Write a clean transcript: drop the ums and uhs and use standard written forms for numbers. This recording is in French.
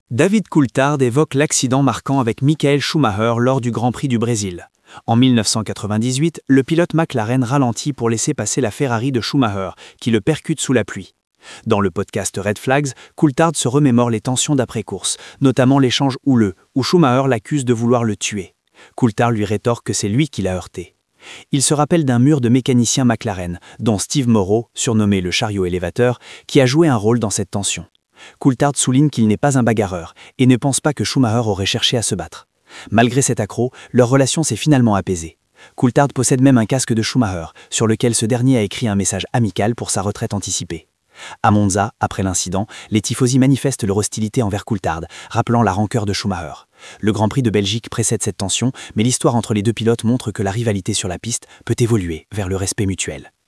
David Coulthard évoque l'accident marquant avec Michael Schumacher lors du Grand Prix du Brésil. En 1998, le pilote McLaren ralentit pour laisser passer la Ferrari de Schumacher, qui le percute sous la pluie. Dans le podcast Red Flags, Coulthard se remémore les tensions d'après-course, notamment l'échange houleux, où Schumacher l'accuse de vouloir le tuer. Coulthard lui rétorque que c'est lui qui l'a heurté. Il se rappelle d'un mur de mécaniciens McLaren, dont Steve Morrow, surnommé le chariot élévateur, qui a joué un rôle dans cette tension. Coulthard souligne qu'il n'est pas un bagarreur et ne pense pas que Schumacher aurait cherché à se battre. Malgré cet accroc, leur relation s'est finalement apaisée. Coulthard possède même un casque de Schumacher, sur lequel ce dernier a écrit un message amical pour sa retraite anticipée. À Monza, après l'incident, les tifosi manifestent leur hostilité envers Coulthard, rappelant la rancœur de Schumacher. Le Grand Prix de Belgique précède cette tension, mais l'histoire entre les deux pilotes montre que la rivalité sur la piste peut évoluer vers le respect mutuel.